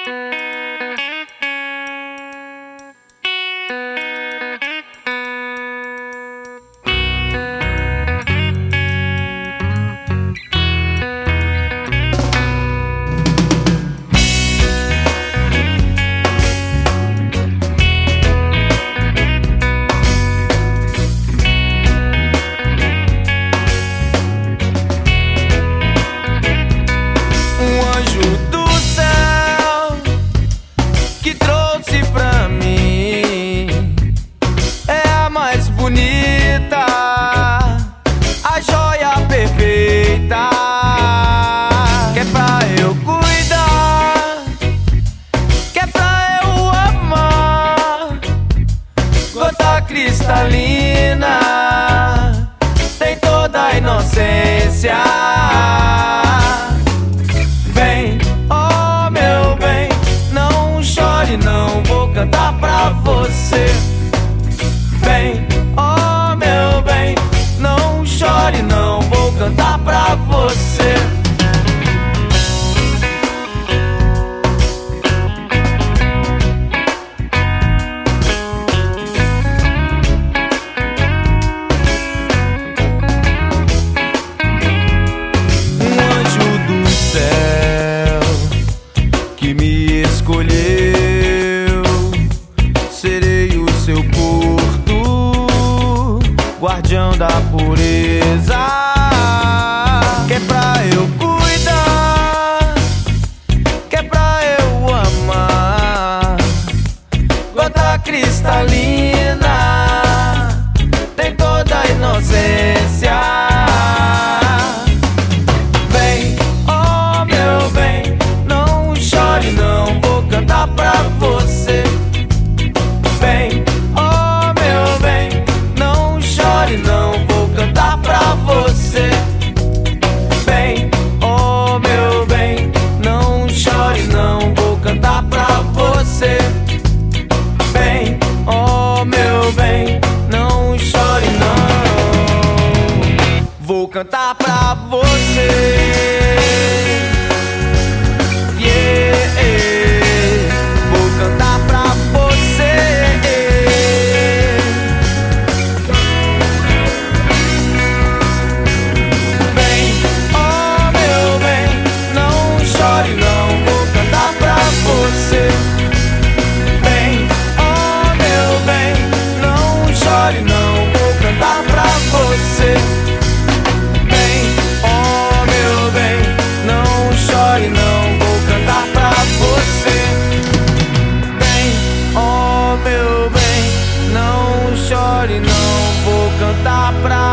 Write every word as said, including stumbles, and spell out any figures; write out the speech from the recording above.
Bonita, a joia perfeita, que é pra eu cuidar, que é pra eu amar. Gota cristalina, tem toda a inocência. Vem, oh meu bem, não chore, não vou cantar pra você. Vem, oh meu bem, não chore, não vou cantar pra você. Um anjo do céu que me escolheu, serei o seu porto, guardião da pureza, que é pra eu cuidar, que é pra eu amar. Gota cristalina, tem toda a inocência. Vem, oh meu bem, não chore, não vou cantar pra você. Vem, oh meu bem, não chore, não vou cantar pra você. Vem, oh meu bem, não chore, não vou cantar pra você. Vem, oh meu bem, não chore, não vou cantar pra você. Chore, não vou cantar pra